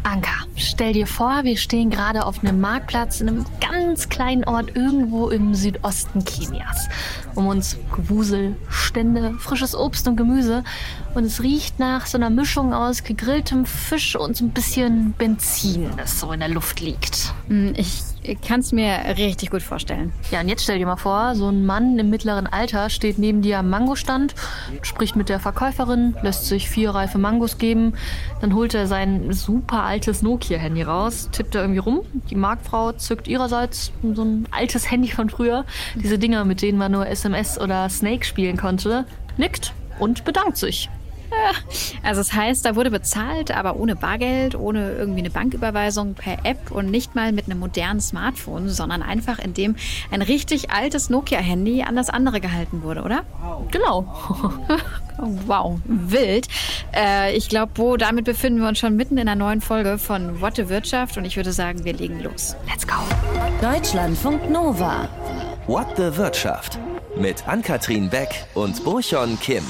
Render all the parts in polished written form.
Anka, stell dir vor, wir stehen gerade auf einem Marktplatz in einem ganz kleinen Ort irgendwo im Südosten Kenias. Um uns Gewusel, Stände, frisches Obst und Gemüse. Und es riecht nach so einer Mischung aus gegrilltem Fisch und so ein bisschen Benzin, das so in der Luft liegt. Ich kann es mir richtig gut vorstellen. Ja, und jetzt stell dir mal vor, so ein Mann im mittleren Alter steht neben dir am Mangostand, spricht mit der Verkäuferin, lässt sich 4 reife Mangos geben. Dann holt er sein super altes Nokia-Handy raus, tippt da irgendwie rum. Die Marktfrau zückt ihrerseits so ein altes Handy von früher. Diese Dinger, mit denen man nur SMS oder Snake spielen konnte, nickt und bedankt sich. Also das heißt, da wurde bezahlt, aber ohne Bargeld, ohne irgendwie eine Banküberweisung per App und nicht mal mit einem modernen Smartphone, sondern einfach indem ein richtig altes Nokia-Handy an das andere gehalten wurde, oder? Genau. Wow, wild. Ich glaube, damit befinden wir uns schon mitten in einer neuen Folge von What the Wirtschaft und ich würde sagen, wir legen los. Let's go. Deutschlandfunk Nova. What the Wirtschaft mit Ann-Kathrin Beck und Bo-Chon Kim.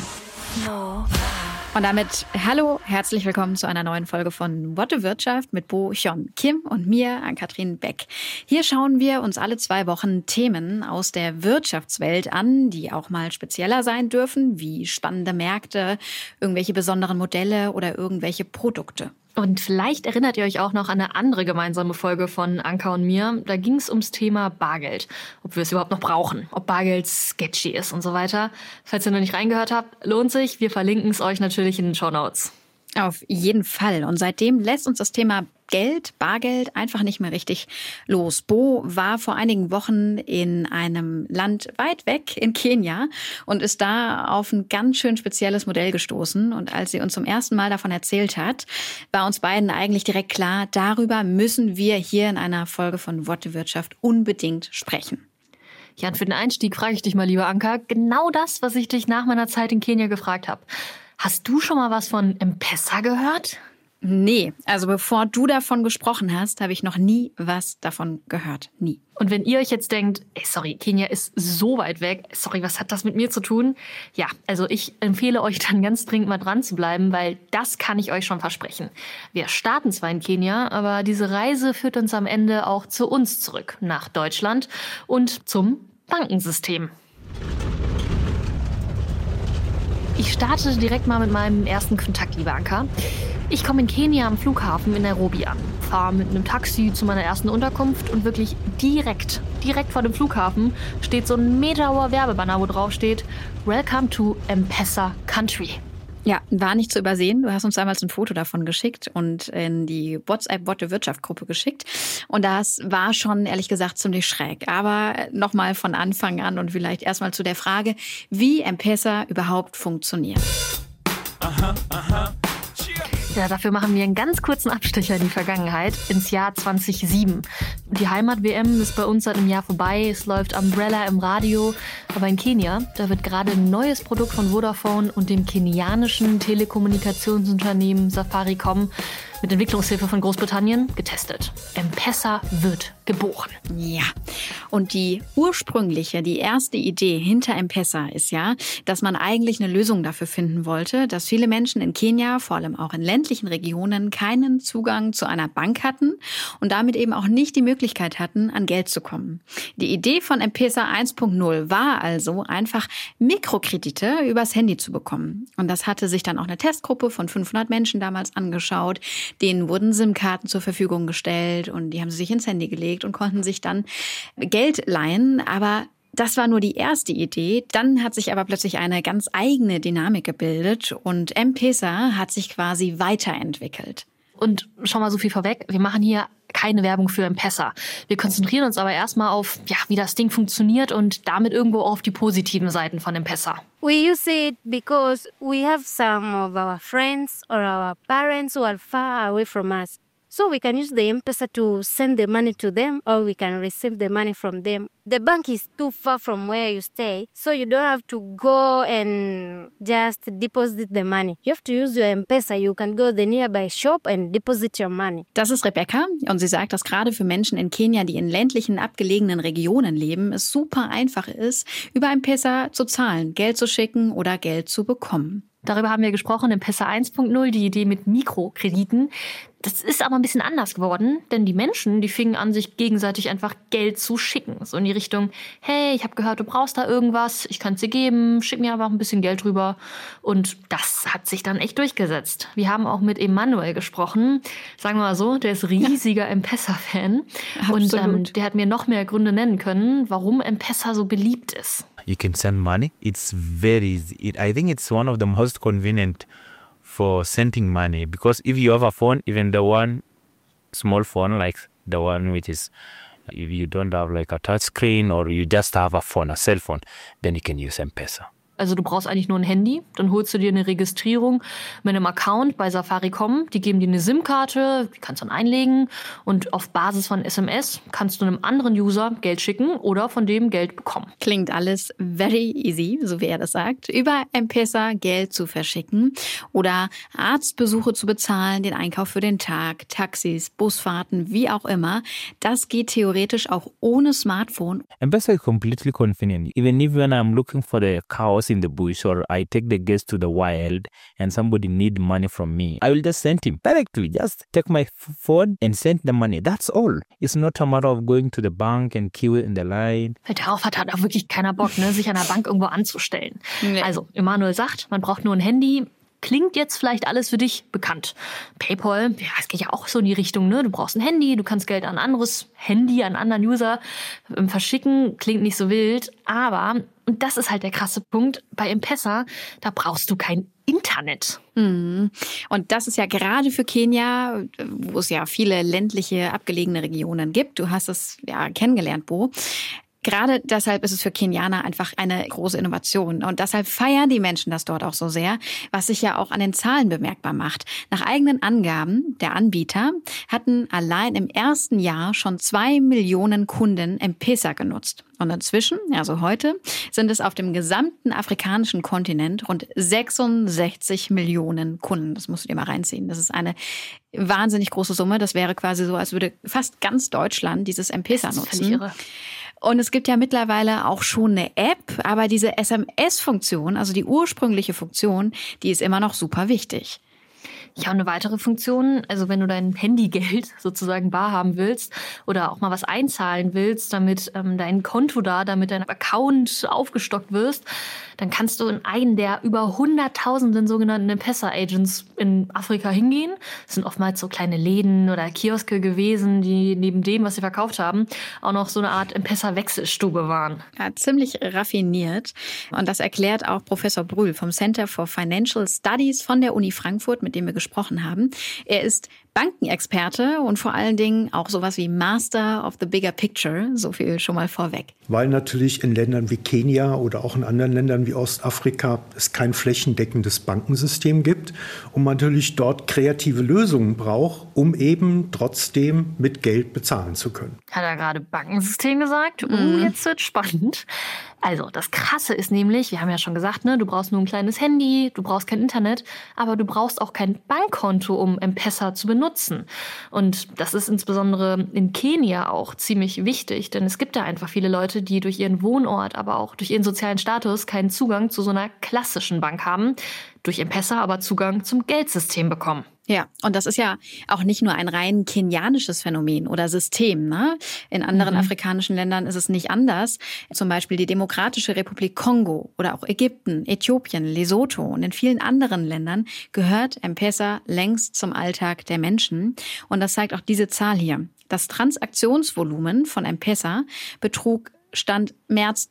Und damit hallo, herzlich willkommen zu einer neuen Folge von What the Wirtschaft mit Bo-Chon Kim und mir, Ann-Kathrin Beck. Hier schauen wir uns alle 2 Wochen Themen aus der Wirtschaftswelt an, die auch mal spezieller sein dürfen, wie spannende Märkte, irgendwelche besonderen Modelle oder irgendwelche Produkte. Und vielleicht erinnert ihr euch auch noch an eine andere gemeinsame Folge von Anka und mir. Da ging es ums Thema Bargeld. Ob wir es überhaupt noch brauchen, ob Bargeld sketchy ist und so weiter. Falls ihr noch nicht reingehört habt, lohnt sich. Wir verlinken es euch natürlich in den Shownotes. Auf jeden Fall. Und seitdem lässt uns das Thema Bargeld einfach nicht mehr richtig los. Bo war vor einigen Wochen in einem Land weit weg, in Kenia, und ist da auf ein ganz schön spezielles Modell gestoßen. Und als sie uns zum ersten Mal davon erzählt hat, war uns beiden eigentlich direkt klar, darüber müssen wir hier in einer Folge von What the Wirtschaft unbedingt sprechen. Ja, und für den Einstieg frage ich dich mal, liebe Anka, genau das, was ich dich nach meiner Zeit in Kenia gefragt habe. Hast du schon mal was von M-Pesa gehört? Nee, also bevor du davon gesprochen hast, habe ich noch nie was davon gehört. Nie. Und wenn ihr euch jetzt denkt, sorry, Kenia ist so weit weg, sorry, was hat das mit mir zu tun? Ja, also ich empfehle euch dann ganz dringend mal dran zu bleiben, weil das kann ich euch schon versprechen. Wir starten zwar in Kenia, aber diese Reise führt uns am Ende auch zu uns zurück, nach Deutschland und zum Bankensystem. Ich starte direkt mal mit meinem ersten Kontakt, liebe Anka. Ich komme in Kenia am Flughafen in Nairobi an, fahre mit einem Taxi zu meiner ersten Unterkunft und wirklich direkt vor dem Flughafen steht so ein meterhoher Werbebanner, wo drauf steht Welcome to M-Pesa Country. Ja, war nicht zu übersehen. Du hast uns damals ein Foto davon geschickt und in die WhatsApp What the Wirtschaft Gruppe geschickt. Und das war schon, ehrlich gesagt, ziemlich schräg. Aber nochmal von Anfang an und vielleicht erstmal zu der Frage, wie M-Pesa überhaupt funktioniert. Ja, dafür machen wir einen ganz kurzen Abstecher in die Vergangenheit, ins Jahr 2007. Die Heimat-WM ist bei uns seit einem Jahr vorbei, es läuft Umbrella im Radio. Aber in Kenia, da wird gerade ein neues Produkt von Vodafone und dem kenianischen Telekommunikationsunternehmen Safaricom mit Entwicklungshilfe von Großbritannien getestet. M-Pesa wird geboren. Ja, und die erste Idee hinter M-Pesa ist ja, dass man eigentlich eine Lösung dafür finden wollte, dass viele Menschen in Kenia, vor allem auch in ländlichen Regionen, keinen Zugang zu einer Bank hatten und damit eben auch nicht die Möglichkeit hatten, an Geld zu kommen. Die Idee von M-Pesa 1.0 war also einfach Mikrokredite übers Handy zu bekommen. Und das hatte sich dann auch eine Testgruppe von 500 Menschen damals angeschaut. Denen wurden SIM-Karten zur Verfügung gestellt und die haben sie sich ins Handy gelegt und konnten sich dann Geld leihen. Aber das war nur die erste Idee. Dann hat sich aber plötzlich eine ganz eigene Dynamik gebildet und M-Pesa hat sich quasi weiterentwickelt. Und schon mal so viel vorweg, wir machen hier keine Werbung für M-Pesa. Wir konzentrieren uns aber erstmal auf, wie das Ding funktioniert und damit irgendwo auf die positiven Seiten von M-Pesa. We use it because we have some of our friends or our parents who are far away from us. So we can use the M-Pesa to send the money to them or we can receive the money from them. The bank is too far from where you stay, so you don't have to go and just deposit the money. You have to use your M-Pesa. You can go to the nearby shop and deposit your money. Das ist Rebecca und sie sagt, dass gerade für Menschen in Kenia, die in ländlichen, abgelegenen Regionen leben, es super einfach ist, über M-Pesa zu zahlen, Geld zu schicken oder Geld zu bekommen. Darüber haben wir gesprochen im M-Pesa 1.0, die Idee mit Mikrokrediten. Das ist aber ein bisschen anders geworden, denn die Menschen, die fingen an, sich gegenseitig einfach Geld zu schicken. So in die Richtung, hey, ich habe gehört, du brauchst da irgendwas, ich kann es dir geben, schick mir einfach ein bisschen Geld rüber. Und das hat sich dann echt durchgesetzt. Wir haben auch mit Emanuel gesprochen, sagen wir mal so, der ist riesiger M-Pesa-Fan. Und der hat mir noch mehr Gründe nennen können, warum M-Pesa so beliebt ist. You can send money. It's very easy. I think it's one of the most convenient for sending money, because if you have a phone, even the one small phone like the one which is, if you don't have like a touch screen or you just have a phone, a cell phone, then you can use M-Pesa. Also du brauchst eigentlich nur ein Handy, dann holst du dir eine Registrierung mit einem Account bei Safaricom. Die geben dir eine SIM-Karte, die kannst du dann einlegen und auf Basis von SMS kannst du einem anderen User Geld schicken oder von dem Geld bekommen. Klingt alles very easy, so wie er das sagt. Über M-Pesa Geld zu verschicken oder Arztbesuche zu bezahlen, den Einkauf für den Tag, Taxis, Busfahrten, wie auch immer. Das geht theoretisch auch ohne Smartphone. M-Pesa is completely convenient. Even if when I'm looking for the cows in the bush or I take the guest to the wild and somebody need money from me, I will just send him directly. Just take my phone and send the money. That's all. It's not a matter of going to the bank and queue in the line. Darauf hat auch wirklich keiner Bock, ne, sich an der Bank irgendwo anzustellen. Nee. Also, Emanuel sagt, man braucht nur ein Handy. Klingt jetzt vielleicht alles für dich bekannt. PayPal, ja, es geht ja auch so in die Richtung, ne? Du brauchst ein Handy, du kannst Geld an ein anderes Handy, an einen anderen User verschicken. Klingt nicht so wild, aber, und das ist halt der krasse Punkt, bei M-Pesa, da brauchst du kein Internet. Und das ist ja gerade für Kenia, wo es ja viele ländliche, abgelegene Regionen gibt. Du hast es ja kennengelernt, Bo. Gerade deshalb ist es für Kenianer einfach eine große Innovation. Und deshalb feiern die Menschen das dort auch so sehr, was sich ja auch an den Zahlen bemerkbar macht. Nach eigenen Angaben der Anbieter hatten allein im ersten Jahr schon 2 Millionen Kunden M-Pesa genutzt. Und inzwischen, also heute, sind es auf dem gesamten afrikanischen Kontinent rund 66 Millionen Kunden. Das musst du dir mal reinziehen. Das ist eine wahnsinnig große Summe. Das wäre quasi so, als würde fast ganz Deutschland dieses M-Pesa nutzen. Völlig irre. Und es gibt ja mittlerweile auch schon eine App, aber diese SMS-Funktion, also die ursprüngliche Funktion, die ist immer noch super wichtig. Ja, und eine weitere Funktion, also wenn du dein Handygeld sozusagen bar haben willst oder auch mal was einzahlen willst, damit dein Konto damit dein Account aufgestockt wirst, dann kannst du in einen der über 100.000 sogenannten M-Pesa-Agents in Afrika hingehen. Das sind oftmals so kleine Läden oder Kioske gewesen, die neben dem, was sie verkauft haben, auch noch so eine Art M-Pesa-Wechselstube waren. Ja, ziemlich raffiniert. Und das erklärt auch Professor Brühl vom Center for Financial Studies von der Uni Frankfurt, mit dem wir gesprochen haben. Er ist Bankenexperte und vor allen Dingen auch sowas wie Master of the Bigger Picture. So viel schon mal vorweg. Weil natürlich in Ländern wie Kenia oder auch in anderen Ländern wie Ostafrika es kein flächendeckendes Bankensystem gibt und man natürlich dort kreative Lösungen braucht, um eben trotzdem mit Geld bezahlen zu können. Hat er gerade Bankensystem gesagt? Jetzt wird spannend. Also das Krasse ist nämlich, wir haben ja schon gesagt, ne, du brauchst nur ein kleines Handy, du brauchst kein Internet, aber du brauchst auch kein Bankkonto, um M-Pesa zu benutzen. Und das ist insbesondere in Kenia auch ziemlich wichtig, denn es gibt da einfach viele Leute, die durch ihren Wohnort, aber auch durch ihren sozialen Status keinen Zugang zu so einer klassischen Bank haben, durch M-Pesa aber Zugang zum Geldsystem bekommen. Ja, und das ist ja auch nicht nur ein rein kenianisches Phänomen oder System, ne? In anderen afrikanischen Ländern ist es nicht anders. Zum Beispiel die Demokratische Republik Kongo oder auch Ägypten, Äthiopien, Lesotho und in vielen anderen Ländern gehört M-Pesa längst zum Alltag der Menschen. Und das zeigt auch diese Zahl hier. Das Transaktionsvolumen von M-Pesa betrug Stand März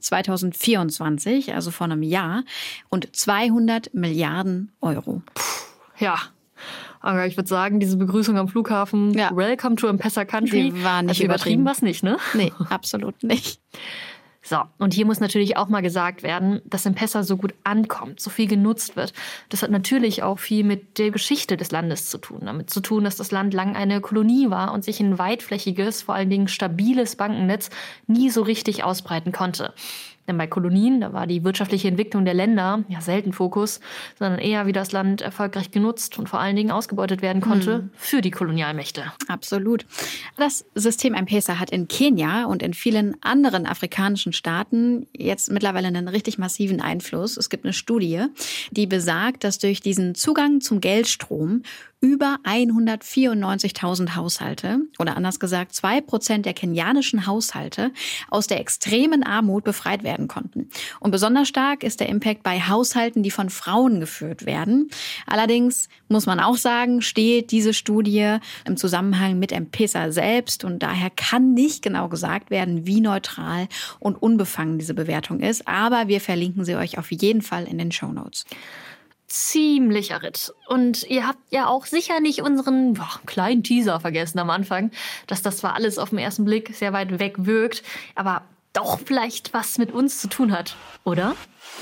2024, also vor einem Jahr, und 200 Milliarden Euro. Ja. Aber ich würde sagen, diese Begrüßung am Flughafen, ja. Welcome to M-Pesa Country, die war nicht übertrieben was nicht, ne? Nee, absolut nicht. So, und hier muss natürlich auch mal gesagt werden, dass M-Pesa so gut ankommt, so viel genutzt wird. Das hat natürlich auch viel mit der Geschichte des Landes zu tun. Damit zu tun, dass das Land lang eine Kolonie war und sich ein weitflächiges, vor allen Dingen stabiles Bankennetz nie so richtig ausbreiten konnte. Denn bei Kolonien, da war die wirtschaftliche Entwicklung der Länder ja selten Fokus, sondern eher, wie das Land erfolgreich genutzt und vor allen Dingen ausgebeutet werden konnte für die Kolonialmächte. Absolut. Das System M-Pesa hat in Kenia und in vielen anderen afrikanischen Staaten jetzt mittlerweile einen richtig massiven Einfluss. Es gibt eine Studie, die besagt, dass durch diesen Zugang zum Geldstrom über 194.000 Haushalte oder anders gesagt 2% der kenianischen Haushalte aus der extremen Armut befreit werden konnten. Und besonders stark ist der Impact bei Haushalten, die von Frauen geführt werden. Allerdings muss man auch sagen, steht diese Studie im Zusammenhang mit M-Pesa selbst und daher kann nicht genau gesagt werden, wie neutral und unbefangen diese Bewertung ist. Aber wir verlinken sie euch auf jeden Fall in den Shownotes. Ziemlicher Ritt. Und ihr habt ja auch sicher nicht unseren kleinen Teaser vergessen am Anfang, dass das zwar alles auf den ersten Blick sehr weit weg wirkt, aber doch vielleicht was mit uns zu tun hat, oder?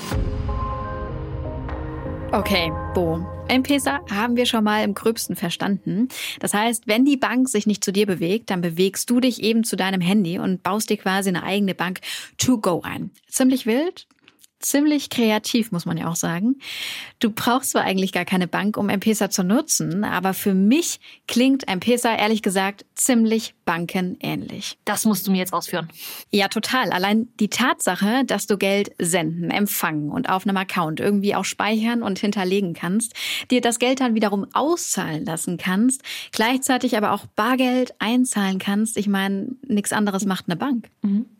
Okay, Bo. M-Pesa haben wir schon mal im Gröbsten verstanden. Das heißt, wenn die Bank sich nicht zu dir bewegt, dann bewegst du dich eben zu deinem Handy und baust dir quasi eine eigene Bank to go ein. Ziemlich wild? Ziemlich kreativ, muss man ja auch sagen. Du brauchst zwar eigentlich gar keine Bank, um M-Pesa zu nutzen, aber für mich klingt M-Pesa ehrlich gesagt ziemlich bankenähnlich. Das musst du mir jetzt ausführen. Ja, total. Allein die Tatsache, dass du Geld senden, empfangen und auf einem Account irgendwie auch speichern und hinterlegen kannst, dir das Geld dann wiederum auszahlen lassen kannst, gleichzeitig aber auch Bargeld einzahlen kannst. Ich meine, nichts anderes macht eine Bank.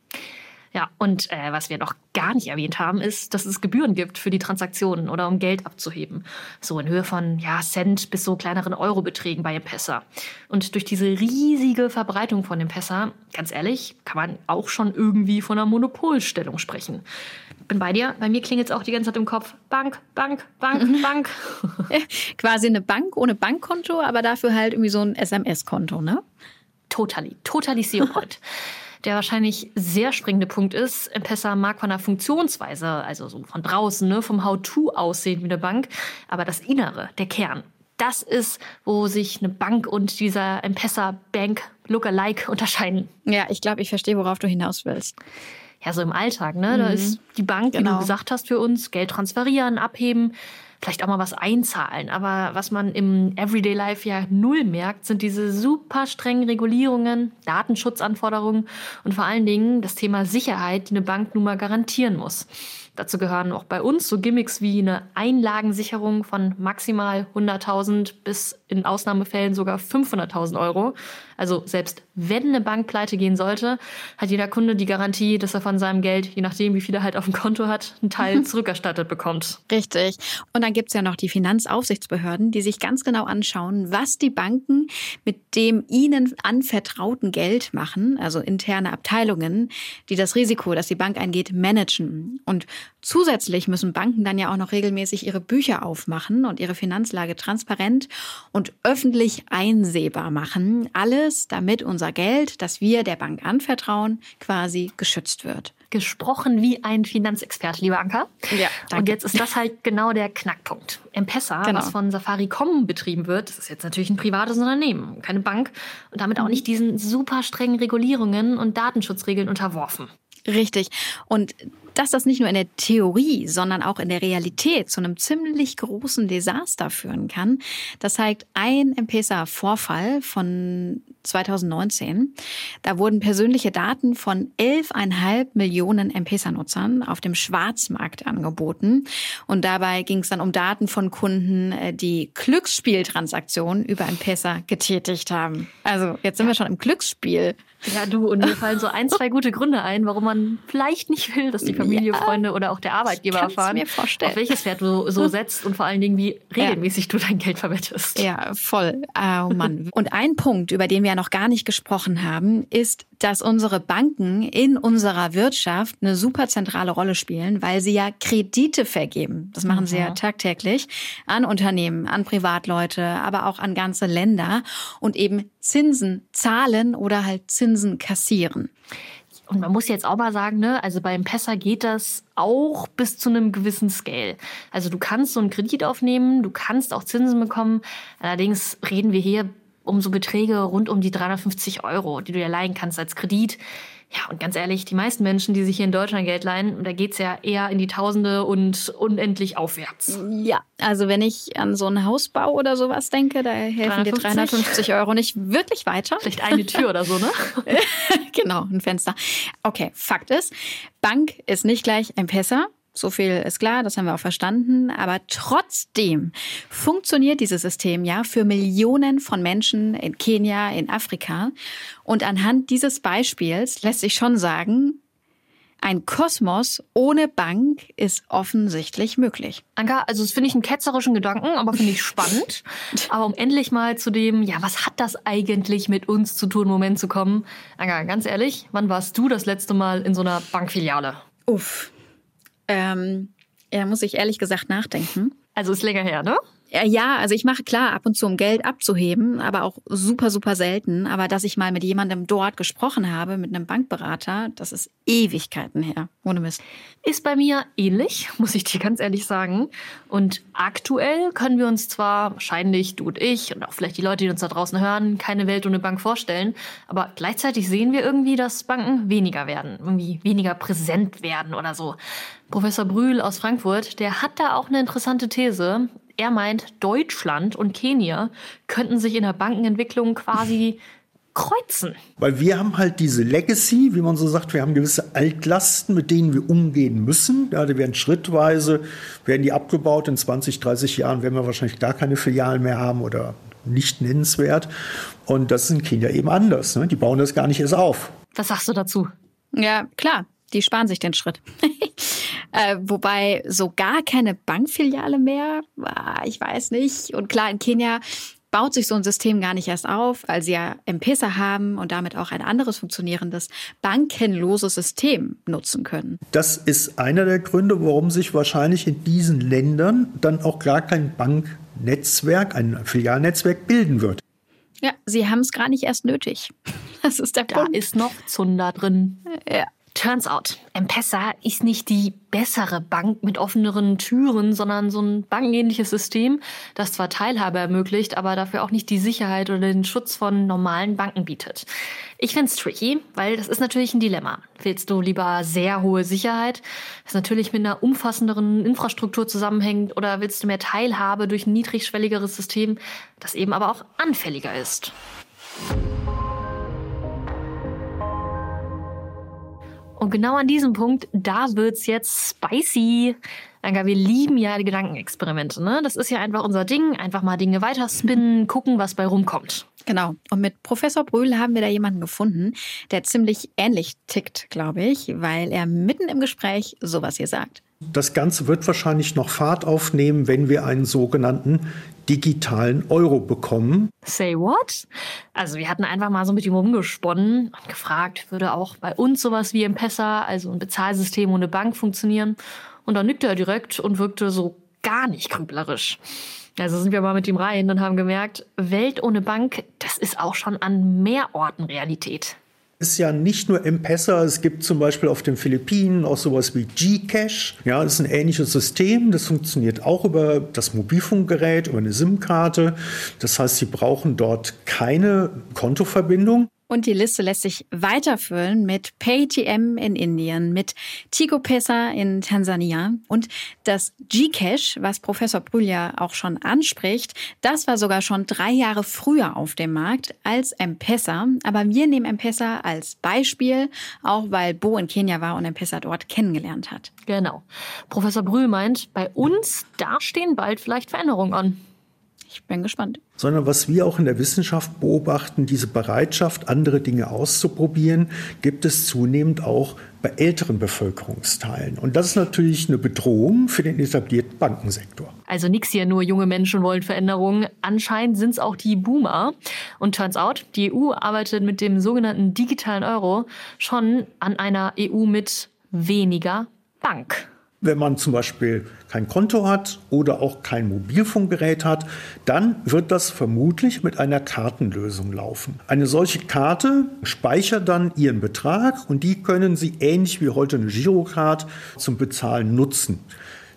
Ja, und was wir noch gar nicht erwähnt haben, ist, dass es Gebühren gibt für die Transaktionen oder um Geld abzuheben. So in Höhe von Cent bis so kleineren Eurobeträgen bei M-Pesa. Und durch diese riesige Verbreitung von M-Pesa, ganz ehrlich, kann man auch schon irgendwie von einer Monopolstellung sprechen. Bin bei dir. Bei mir klingelt es auch die ganze Zeit im Kopf. Bank, Bank, Bank, Bank. Quasi eine Bank ohne Bankkonto, aber dafür halt irgendwie so ein SMS-Konto, ne? Totally Zero Point. Der wahrscheinlich sehr springende Punkt ist, M-Pesa mag von der Funktionsweise, also so von draußen, ne, vom How-To aussehen wie eine Bank, aber das Innere, der Kern, das ist, wo sich eine Bank und dieser M-Pesa-Bank Lookalike unterscheiden. Ja, ich glaube, ich verstehe, worauf du hinaus willst. Ja, so im Alltag, ne, da ist die Bank, wie du gesagt hast, für uns Geld transferieren, abheben, vielleicht auch mal was einzahlen. Aber was man im Everyday Life ja null merkt, sind diese super strengen Regulierungen, Datenschutzanforderungen und vor allen Dingen das Thema Sicherheit, die eine Bank nun mal garantieren muss. Dazu gehören auch bei uns so Gimmicks wie eine Einlagensicherung von maximal 100.000 bis in Ausnahmefällen sogar 500.000 Euro. Also selbst wenn eine Bank pleite gehen sollte, hat jeder Kunde die Garantie, dass er von seinem Geld, je nachdem wie viel er halt auf dem Konto hat, einen Teil zurückerstattet bekommt. Richtig. Und dann gibt's ja noch die Finanzaufsichtsbehörden, die sich ganz genau anschauen, was die Banken mit dem ihnen anvertrauten Geld machen, also interne Abteilungen, die das Risiko, das die Bank eingeht, managen. Und zusätzlich müssen Banken dann ja auch noch regelmäßig ihre Bücher aufmachen und ihre Finanzlage transparent und öffentlich einsehbar machen. Alles, damit unser Geld, das wir der Bank anvertrauen, quasi geschützt wird. Gesprochen wie ein Finanzexperte, lieber Anka. Ja, danke. Und jetzt ist das halt genau der Knackpunkt. M-Pesa, was von Safaricom betrieben wird, das ist jetzt natürlich ein privates Unternehmen, keine Bank und damit auch nicht diesen super strengen Regulierungen und Datenschutzregeln unterworfen. Richtig. Und dass das nicht nur in der Theorie, sondern auch in der Realität zu einem ziemlich großen Desaster führen kann, das zeigt ein M-Pesa-Vorfall von 2019. Da wurden persönliche Daten von 11,5 Millionen M-Pesa-Nutzern auf dem Schwarzmarkt angeboten. Und dabei ging es dann um Daten von Kunden, die Glücksspieltransaktionen über M-Pesa getätigt haben. Also jetzt sind wir schon im Glücksspiel. Ja, du, und mir fallen so 1, 2 gute Gründe ein, warum man vielleicht nicht will, dass die Familie, Freunde oder auch der Arbeitgeber erfahren, mir vorstellen. auf welches Pferd du so setzt und vor allen Dingen, wie regelmäßig du dein Geld verwettest. Ja, voll. Oh Mann. Und ein Punkt, über den wir ja noch gar nicht gesprochen haben, ist, dass unsere Banken in unserer Wirtschaft eine super zentrale Rolle spielen, weil sie ja Kredite vergeben. Das machen sie ja tagtäglich an Unternehmen, an Privatleute, aber auch an ganze Länder und eben Zinsen zahlen oder halt Zinsen kassieren. Und man muss jetzt auch mal sagen, ne, also bei M-Pesa geht das auch bis zu einem gewissen Scale. Also du kannst so einen Kredit aufnehmen, du kannst auch Zinsen bekommen. Allerdings reden wir hier um so Beträge rund um die 350 Euro, die du dir leihen kannst als Kredit. Ja, und ganz ehrlich, die meisten Menschen, die sich hier in Deutschland Geld leihen, da geht's ja eher in die Tausende und unendlich aufwärts. Ja, also wenn ich an so einen Hausbau oder sowas denke, da helfen dir 350 € nicht wirklich weiter. Vielleicht eine Tür oder so, ne? Genau, ein Fenster. Okay, Fakt ist, Bank ist nicht gleich M-Pesa. So viel ist klar, das haben wir auch verstanden. Aber trotzdem funktioniert dieses System ja für Millionen von Menschen in Kenia, in Afrika. Und anhand dieses Beispiels lässt sich schon sagen, ein Kosmos ohne Bank ist offensichtlich möglich. Anka, also das finde ich einen ketzerischen Gedanken, aber finde ich spannend. Aber um endlich mal zu dem, ja, was hat das eigentlich mit uns zu tun, Moment zu kommen. Anka, ganz ehrlich, wann warst du das letzte Mal in so einer Bankfiliale? Uff. Ja, muss ich ehrlich gesagt nachdenken. Also ist länger her, ne? Ja, also ich mache klar ab und zu, um Geld abzuheben, aber auch super, super selten. Aber dass ich mal mit jemandem dort gesprochen habe, mit einem Bankberater, das ist Ewigkeiten her. Ohne Mist. Ist bei mir ähnlich, muss ich dir ganz ehrlich sagen. Und aktuell können wir uns zwar wahrscheinlich, du und ich und auch vielleicht die Leute, die uns da draußen hören, keine Welt ohne Bank vorstellen. Aber gleichzeitig sehen wir irgendwie, dass Banken weniger werden, irgendwie weniger präsent werden oder so. Professor Brühl aus Frankfurt, der hat da auch eine interessante These. Er meint, Deutschland und Kenia könnten sich in der Bankenentwicklung quasi kreuzen. Weil wir haben halt diese Legacy, wie man so sagt, wir haben gewisse Altlasten, mit denen wir umgehen müssen. Ja, die werden schrittweise, werden die abgebaut. In 20, 30 Jahren werden wir wahrscheinlich gar keine Filialen mehr haben oder nicht nennenswert. Und das ist in Kenia eben anders. Ne? Die bauen das gar nicht erst auf. Was sagst du dazu? Ja, klar. Die sparen sich den Schritt. Wobei so gar keine Bankfiliale mehr, ich weiß nicht. Und klar, in Kenia baut sich so ein System gar nicht erst auf, weil sie ja M-Pesa haben und damit auch ein anderes funktionierendes, bankenloses System nutzen können. Das ist einer der Gründe, warum sich wahrscheinlich in diesen Ländern dann auch gar kein Banknetzwerk, ein Filialnetzwerk bilden wird. Ja, sie haben es gar nicht erst nötig. Das ist der Punkt. Da ist noch Zunder drin. Ja. Turns out, M-Pesa ist nicht die bessere Bank mit offeneren Türen, sondern so ein bankenähnliches System, das zwar Teilhabe ermöglicht, aber dafür auch nicht die Sicherheit oder den Schutz von normalen Banken bietet. Ich find's tricky, weil das ist natürlich ein Dilemma. Willst du lieber sehr hohe Sicherheit, das natürlich mit einer umfassenderen Infrastruktur zusammenhängt, oder willst du mehr Teilhabe durch ein niedrigschwelligeres System, das eben aber auch anfälliger ist? Und genau an diesem Punkt, da wird's jetzt spicy. Anka, wir lieben ja die Gedankenexperimente, ne? Das ist ja einfach unser Ding. Einfach mal Dinge weiterspinnen, gucken, was bei rumkommt. Genau. Und mit Professor Brühl haben wir da jemanden gefunden, der ziemlich ähnlich tickt, glaube ich, weil er mitten im Gespräch sowas hier sagt. Das Ganze wird wahrscheinlich noch Fahrt aufnehmen, wenn wir einen sogenannten digitalen Euro bekommen. Say what? Also wir hatten einfach mal so mit ihm rumgesponnen und gefragt, würde auch bei uns sowas wie M-Pesa, also ein Bezahlsystem ohne Bank, funktionieren? Und dann nickte er direkt und wirkte so gar nicht grüblerisch. Also sind wir mal mit ihm rein und haben gemerkt, Welt ohne Bank, das ist auch schon an mehr Orten Realität. Ist ja nicht nur M-Pesa, es gibt zum Beispiel auf den Philippinen auch sowas wie GCash. Ja, das ist ein ähnliches System, das funktioniert auch über das Mobilfunkgerät, über eine SIM-Karte. Das heißt, Sie brauchen dort keine Kontoverbindung. Und die Liste lässt sich weiterfüllen mit Paytm in Indien, mit Tigo-Pesa in Tansania. Und das GCash, was Professor Brühl ja auch schon anspricht, das war sogar schon 3 Jahre früher auf dem Markt als M-Pesa. Aber wir nehmen M-Pesa als Beispiel, auch weil Bo in Kenia war und M-Pesa dort kennengelernt hat. Genau. Professor Brühl meint, bei uns, da stehen bald vielleicht Veränderungen an. Ich bin gespannt. Sondern was wir auch in der Wissenschaft beobachten, diese Bereitschaft, andere Dinge auszuprobieren, gibt es zunehmend auch bei älteren Bevölkerungsteilen. Und das ist natürlich eine Bedrohung für den etablierten Bankensektor. Also nix hier, nur junge Menschen wollen Veränderungen. Anscheinend sind es auch die Boomer. Und turns out, die EU arbeitet mit dem sogenannten digitalen Euro schon an einer EU mit weniger Bank. Wenn man zum Beispiel kein Konto hat oder auch kein Mobilfunkgerät hat, dann wird das vermutlich mit einer Kartenlösung laufen. Eine solche Karte speichert dann Ihren Betrag und die können Sie ähnlich wie heute eine Girocard zum Bezahlen nutzen.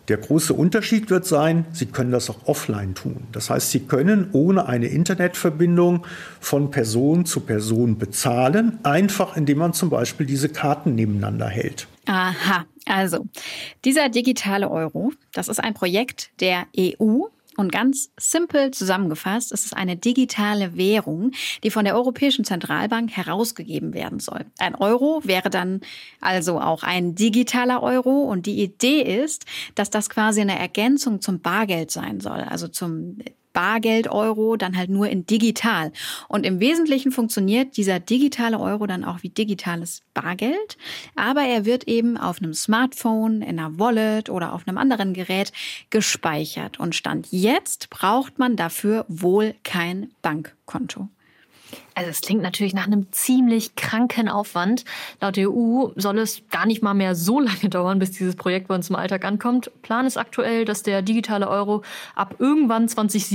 Der große Unterschied wird sein, Sie können das auch offline tun. Das heißt, Sie können ohne eine Internetverbindung von Person zu Person bezahlen, einfach indem man zum Beispiel diese Karten nebeneinander hält. Aha, also dieser digitale Euro, das ist ein Projekt der EU. Und ganz simpel zusammengefasst, ist es eine digitale Währung, die von der Europäischen Zentralbank herausgegeben werden soll. Ein Euro wäre dann also auch ein digitaler Euro. Und die Idee ist, dass das quasi eine Ergänzung zum Bargeld sein soll, also zum Bargeld-Euro, dann halt nur in digital. Und im Wesentlichen funktioniert dieser digitale Euro dann auch wie digitales Bargeld, aber er wird eben auf einem Smartphone, in einer Wallet oder auf einem anderen Gerät gespeichert. Und Stand jetzt braucht man dafür wohl kein Bankkonto. Also es klingt natürlich nach einem ziemlich kranken Aufwand. Laut der EU soll es gar nicht mal mehr so lange dauern, bis dieses Projekt bei uns im Alltag ankommt. Plan ist aktuell, dass der digitale Euro ab irgendwann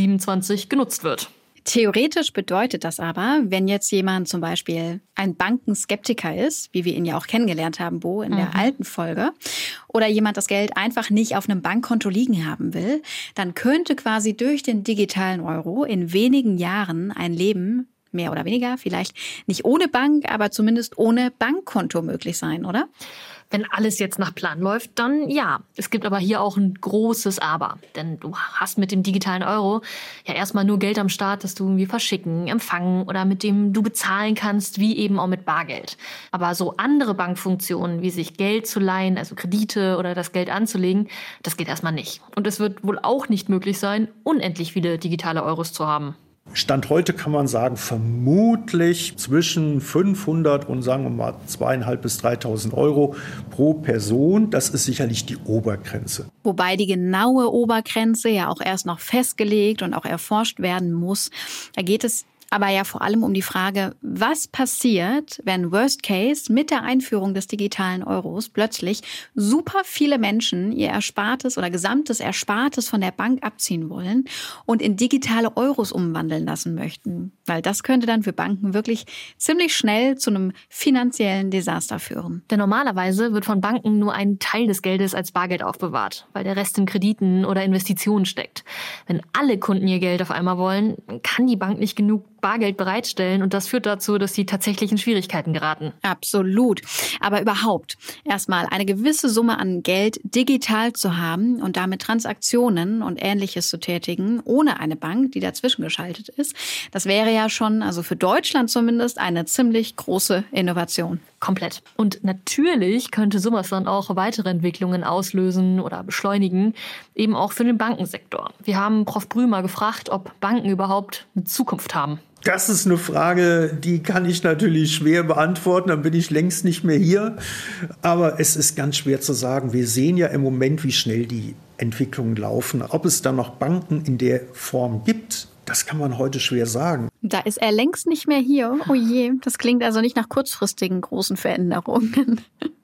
2027 genutzt wird. Theoretisch bedeutet das aber, wenn jetzt jemand zum Beispiel ein Bankenskeptiker ist, wie wir ihn ja auch kennengelernt haben, Bo, in der alten Folge, oder jemand das Geld einfach nicht auf einem Bankkonto liegen haben will, dann könnte quasi durch den digitalen Euro in wenigen Jahren ein Leben mehr oder weniger, vielleicht nicht ohne Bank, aber zumindest ohne Bankkonto möglich sein, oder? Wenn alles jetzt nach Plan läuft, dann ja. Es gibt aber hier auch ein großes Aber. Denn du hast mit dem digitalen Euro ja erstmal nur Geld am Start, das du irgendwie verschicken, empfangen oder mit dem du bezahlen kannst, wie eben auch mit Bargeld. Aber so andere Bankfunktionen, wie sich Geld zu leihen, also Kredite oder das Geld anzulegen, das geht erstmal nicht. Und es wird wohl auch nicht möglich sein, unendlich viele digitale Euros zu haben. Stand heute kann man sagen, vermutlich zwischen 500 und sagen wir mal 2.500 bis 3.000 Euro pro Person. Das ist sicherlich die Obergrenze. Wobei die genaue Obergrenze ja auch erst noch festgelegt und auch erforscht werden muss. Da geht es aber ja vor allem um die Frage, was passiert, wenn Worst Case mit der Einführung des digitalen Euros plötzlich super viele Menschen ihr Erspartes oder gesamtes Erspartes von der Bank abziehen wollen und in digitale Euros umwandeln lassen möchten. Weil das könnte dann für Banken wirklich ziemlich schnell zu einem finanziellen Desaster führen. Denn normalerweise wird von Banken nur ein Teil des Geldes als Bargeld aufbewahrt, weil der Rest in Krediten oder Investitionen steckt. Wenn alle Kunden ihr Geld auf einmal wollen, kann die Bank nicht genug Bargeld bereitstellen und das führt dazu, dass sie tatsächlich in Schwierigkeiten geraten. Absolut. Aber überhaupt erstmal eine gewisse Summe an Geld digital zu haben und damit Transaktionen und Ähnliches zu tätigen, ohne eine Bank, die dazwischen geschaltet ist, das wäre ja schon, also für Deutschland zumindest, eine ziemlich große Innovation. Komplett. Und natürlich könnte sowas dann auch weitere Entwicklungen auslösen oder beschleunigen, eben auch für den Bankensektor. Wir haben Prof. Brümer gefragt, ob Banken überhaupt eine Zukunft haben. Das ist eine Frage, die kann ich natürlich schwer beantworten, dann bin ich längst nicht mehr hier. Aber es ist ganz schwer zu sagen. Wir sehen ja im Moment, wie schnell die Entwicklungen laufen. Ob es dann noch Banken in der Form gibt, das kann man heute schwer sagen. Da ist er längst nicht mehr hier. Oh je, das klingt also nicht nach kurzfristigen großen Veränderungen.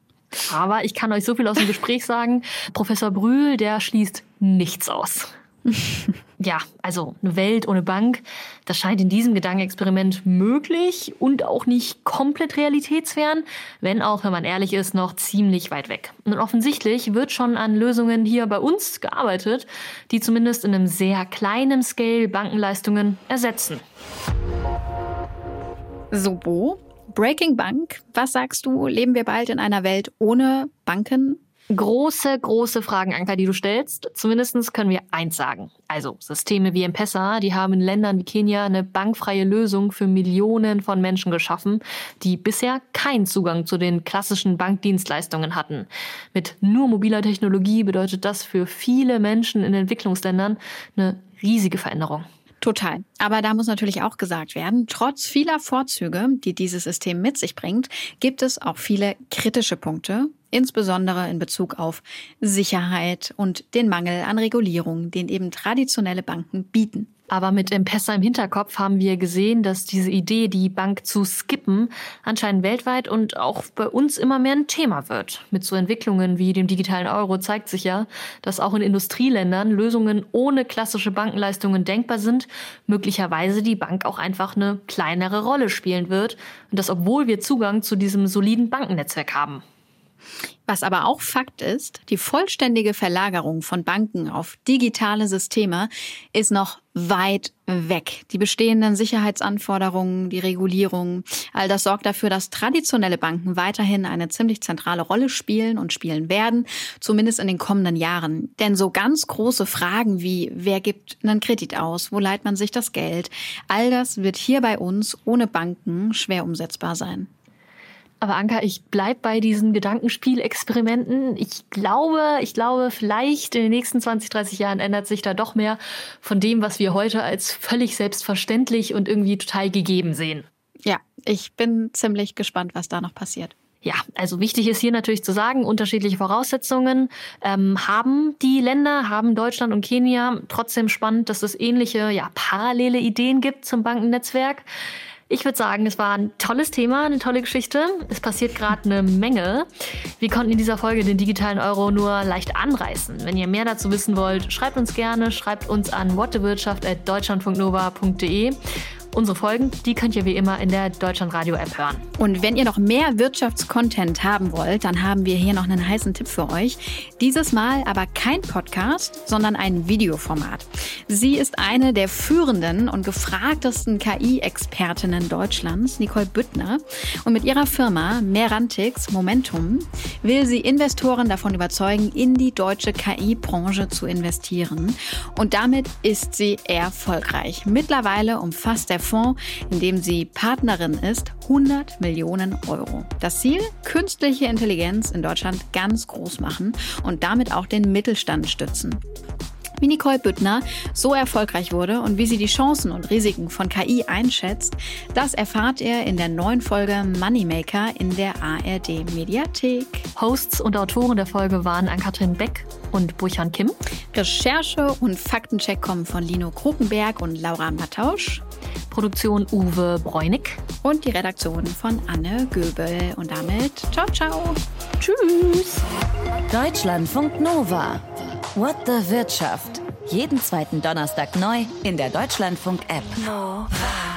Aber ich kann euch so viel aus dem Gespräch sagen. Professor Brühl, der schließt nichts aus. Ja, also eine Welt ohne Bank, das scheint in diesem Gedankenexperiment möglich und auch nicht komplett realitätsfern, wenn auch, wenn man ehrlich ist, noch ziemlich weit weg. Und offensichtlich wird schon an Lösungen hier bei uns gearbeitet, die zumindest in einem sehr kleinen Scale Bankenleistungen ersetzen. So, Bo, Breaking Bank, was sagst du, leben wir bald in einer Welt ohne Banken? Große, große Fragen, Anka, die du stellst. Zumindest können wir eins sagen. Also Systeme wie M-Pesa, die haben in Ländern wie Kenia eine bankfreie Lösung für Millionen von Menschen geschaffen, die bisher keinen Zugang zu den klassischen Bankdienstleistungen hatten. Mit nur mobiler Technologie bedeutet das für viele Menschen in Entwicklungsländern eine riesige Veränderung. Total. Aber da muss natürlich auch gesagt werden, trotz vieler Vorzüge, die dieses System mit sich bringt, gibt es auch viele kritische Punkte, insbesondere in Bezug auf Sicherheit und den Mangel an Regulierung, den eben traditionelle Banken bieten. Aber mit M-Pesa im Hinterkopf haben wir gesehen, dass diese Idee, die Bank zu skippen, anscheinend weltweit und auch bei uns immer mehr ein Thema wird. Mit so Entwicklungen wie dem digitalen Euro zeigt sich ja, dass auch in Industrieländern Lösungen ohne klassische Bankenleistungen denkbar sind, möglicherweise die Bank auch einfach eine kleinere Rolle spielen wird und das, obwohl wir Zugang zu diesem soliden Bankennetzwerk haben. Was aber auch Fakt ist, die vollständige Verlagerung von Banken auf digitale Systeme ist noch weit weg. Die bestehenden Sicherheitsanforderungen, die Regulierung, all das sorgt dafür, dass traditionelle Banken weiterhin eine ziemlich zentrale Rolle spielen und spielen werden, zumindest in den kommenden Jahren. Denn so ganz große Fragen wie, wer gibt einen Kredit aus, wo leiht man sich das Geld, all das wird hier bei uns ohne Banken schwer umsetzbar sein. Aber Anka, ich bleib bei diesen Gedankenspielexperimenten. Ich glaube, vielleicht in den nächsten 20, 30 Jahren ändert sich da doch mehr von dem, was wir heute als völlig selbstverständlich und irgendwie total gegeben sehen. Ja, ich bin ziemlich gespannt, was da noch passiert. Ja, also wichtig ist hier natürlich zu sagen, unterschiedliche Voraussetzungen haben die Länder, haben Deutschland und Kenia. Trotzdem spannend, dass es ähnliche, parallele Ideen gibt zum Bankennetzwerk. Ich würde sagen, es war ein tolles Thema, eine tolle Geschichte. Es passiert gerade eine Menge. Wir konnten in dieser Folge den digitalen Euro nur leicht anreißen. Wenn ihr mehr dazu wissen wollt, schreibt uns gerne, schreibt uns an whatthewirtschaft@deutschlandfunknova.de. Unsere Folgen, die könnt ihr wie immer in der Deutschlandradio-App hören. Und wenn ihr noch mehr Wirtschaftscontent haben wollt, dann haben wir hier noch einen heißen Tipp für euch. Dieses Mal aber kein Podcast, sondern ein Videoformat. Sie ist eine der führenden und gefragtesten KI-Expertinnen Deutschlands, Nicole Büttner. Und mit ihrer Firma Merantix Momentum will sie Investoren davon überzeugen, in die deutsche KI-Branche zu investieren. Und damit ist sie erfolgreich. Mittlerweile umfasst der Fonds, in dem sie Partnerin ist, 100 Millionen Euro. Das Ziel? Künstliche Intelligenz in Deutschland ganz groß machen und damit auch den Mittelstand stützen. Wie Nicole Büttner so erfolgreich wurde und wie sie die Chancen und Risiken von KI einschätzt, das erfahrt ihr in der neuen Folge Moneymaker in der ARD-Mediathek. Hosts und Autoren der Folge waren Ann-Kathrin Beck und Burchan Kim. Recherche und Faktencheck kommen von Lino Krukenberg und Laura Mattausch. Produktion Uwe Bräunig. Und die Redaktion von Anne Göbel. Und damit ciao, ciao. Tschüss. Deutschlandfunk Nova. What the Wirtschaft. Jeden zweiten Donnerstag neu in der Deutschlandfunk-App. Nova.